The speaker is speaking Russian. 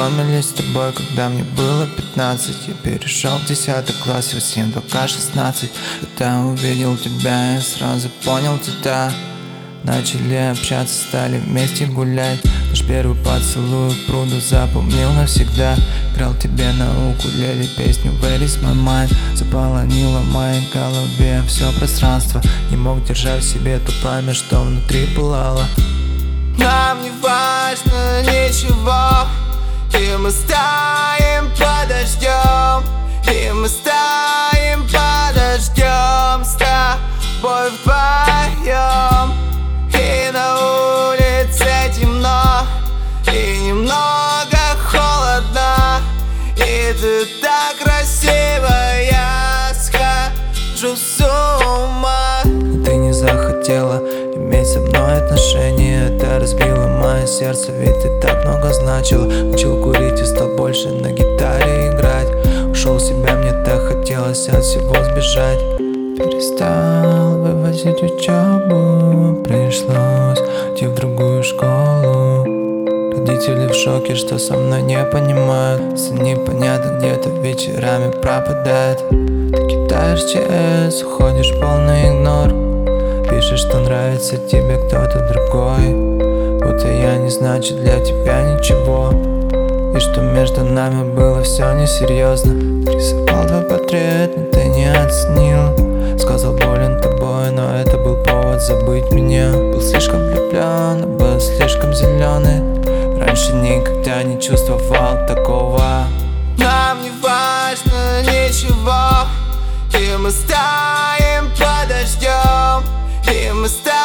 познакомились с тобой, когда мне было 15. Я перешел в 10 класс, и в 7, 2К 16. Когда увидел тебя, я сразу понял тебя. Начали общаться, стали вместе гулять. Наш первый поцелуй к пруду запомнил навсегда. Играл тебе на укулеле песню Where is my mind. Заполонила в моей голове все пространство. Не мог держать в себе то пламя, что внутри пылало. Нам не важно ничего, и мы стоим под дождем, и мы стоим под дождем с тобой вдвоем. И на улице темно, и немного холодно, и ты так красива, я схожу с ума. Ты не захотела иметь со мной отношения. Это разбило мое сердце, ведь ты так много значила. Учил курить и стал больше на гитаре играть. Ушел в себя, мне так хотелось от всего сбежать. Перестал вывозить учебу, пришлось идти в другую школу. Родители в шоке, что со мной не понимают. Сын непонятно где-то вечерами пропадает. Ты кидаешь ЧС, уходишь в полный игнор. Пишешь, что нравится тебе кто-то другой, будто я не значит для тебя ничего, и что между нами было все несерьезно. Рисовал твой портрет, но ты не оценил. Сказал, болен тобой, но это был повод забыть меня. Был слишком влюблен, был слишком зеленый. Раньше никогда не чувствовал такого. Нам не важно ничего, и мы стоим под дождем, и мы стоим